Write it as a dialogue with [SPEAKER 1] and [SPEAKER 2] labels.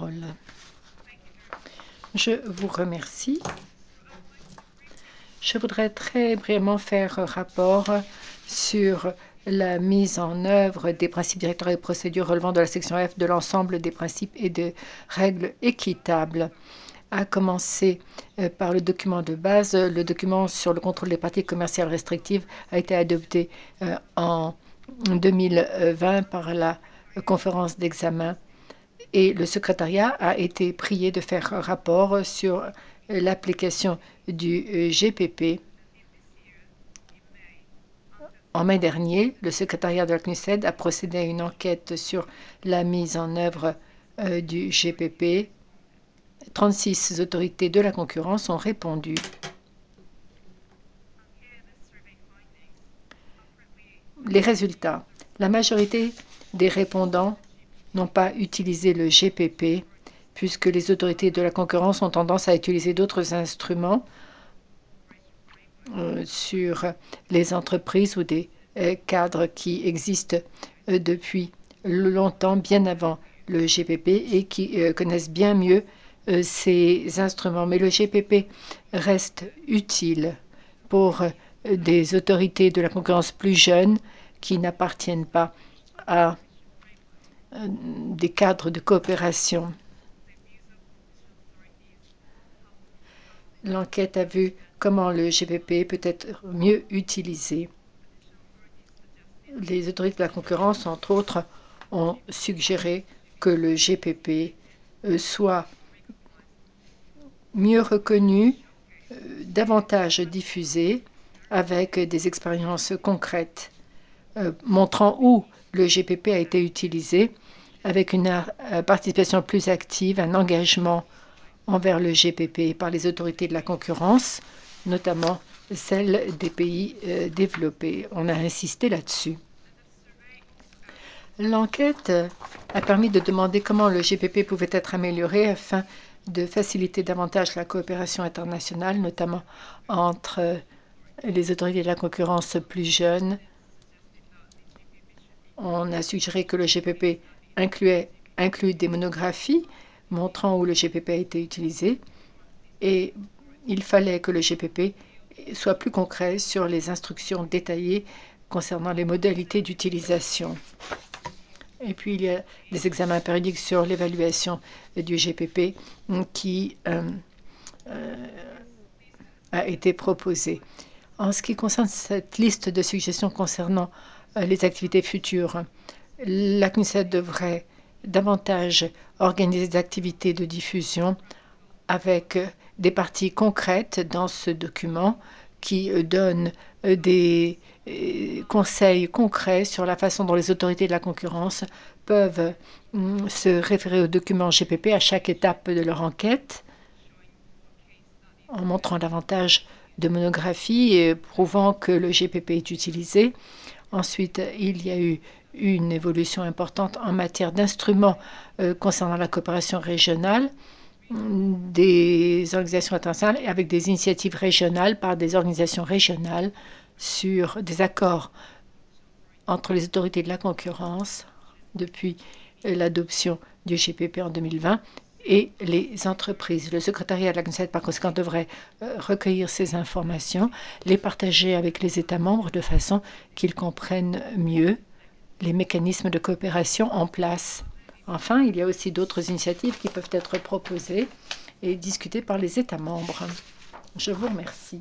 [SPEAKER 1] parole. Je vous remercie. Je voudrais très brièvement faire rapport sur la mise en œuvre des principes directeurs et procédures relevant de la section F de l'ensemble des principes et des règles équitables, à commencer par le document de base. Le document sur le contrôle des pratiques commerciales restrictives a été adopté en 2020 par la conférence d'examen et le secrétariat a été prié de faire rapport sur l'application du GPP. En mai dernier, le secrétariat de la CNUSED a procédé à une enquête sur la mise en œuvre du GPP. 36 autorités de la concurrence ont répondu. Les résultats. La majorité des répondants n'ont pas utilisé le GPP puisque les autorités de la concurrence ont tendance à utiliser d'autres instruments sur les entreprises ou des cadres qui existent depuis longtemps, bien avant le GPP, et qui connaissent bien mieux ces instruments. Mais le GPP reste utile pour des autorités de la concurrence plus jeunes qui n'appartiennent pas à des cadres de coopération. L'enquête a vu comment le GPP peut être mieux utilisé. Les autorités de la concurrence, entre autres, ont suggéré que le GPP soit mieux reconnu, davantage diffusé, avec des expériences concrètes montrant où le GPP a été utilisé, avec une participation plus active, un engagement envers le GPP par les autorités de la concurrence, notamment celles des pays développés. On a insisté là-dessus. L'enquête a permis de demander comment le GPP pouvait être amélioré afin de faciliter davantage la coopération internationale, notamment entre les autorités de la concurrence plus jeunes. On a suggéré que le GPP inclut des monographies montrant où le GPP a été utilisé et il fallait que le GPP soit plus concret sur les instructions détaillées concernant les modalités d'utilisation. Et puis, il y a des examens périodiques sur l'évaluation du GPP qui a été proposé. En ce qui concerne cette liste de suggestions concernant les activités futures, la CNUSED devrait davantage organiser des activités de diffusion avec des parties concrètes dans ce document qui donnent des conseils concrets sur la façon dont les autorités de la concurrence peuvent se référer au document GPP à chaque étape de leur enquête, en montrant davantage de monographies prouvant que le GPP est utilisé. Ensuite, il y a eu une évolution importante en matière d'instruments concernant la coopération régionale, des organisations internationales avec des initiatives régionales par des organisations régionales sur des accords entre les autorités de la concurrence depuis l'adoption du GPP en 2020 et les entreprises. Le secrétariat de la CNUSED, par conséquent, devrait recueillir ces informations, les partager avec les États membres de façon qu'ils comprennent mieux les mécanismes de coopération en place. Enfin, il y a aussi d'autres initiatives qui peuvent être proposées et discutées par les États membres. Je vous remercie.